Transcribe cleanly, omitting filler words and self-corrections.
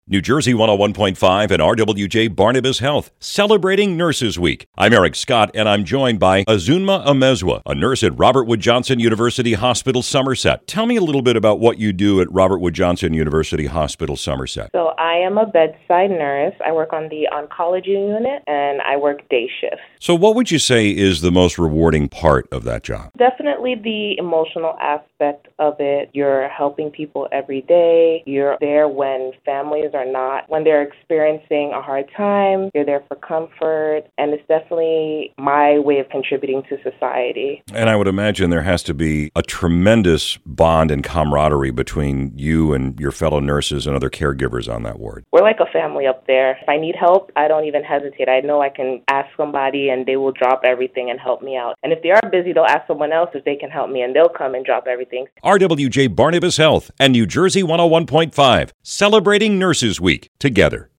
New Jersey 101.5 and RWJ Barnabas Health, celebrating Nurses Week. I'm Eric Scott, and I'm joined by Azunma Amezwa, a nurse at Robert Wood Johnson University Hospital, Somerset. Tell me a little bit about what you do at Robert Wood Johnson University Hospital, Somerset. So I am a bedside nurse. I work on the oncology unit, and I work day shifts. So what would you say is the most rewarding part of that job? Definitely the emotional aspect of it. You're helping people every day. You're there when families are not, when they're experiencing a hard time. You're there for comfort, and it's definitely my way of contributing to society. And I would imagine there has to be a tremendous bond and camaraderie between you and your fellow nurses and other caregivers on that ward. We're like a family up there. If I need help, I don't even hesitate. I know I can ask somebody, and they will drop everything and help me out. And if they are busy, they'll ask someone else if they can help me, and they'll come and drop everything. RWJ Barnabas Health and New Jersey 101.5, celebrating Nurses Week together.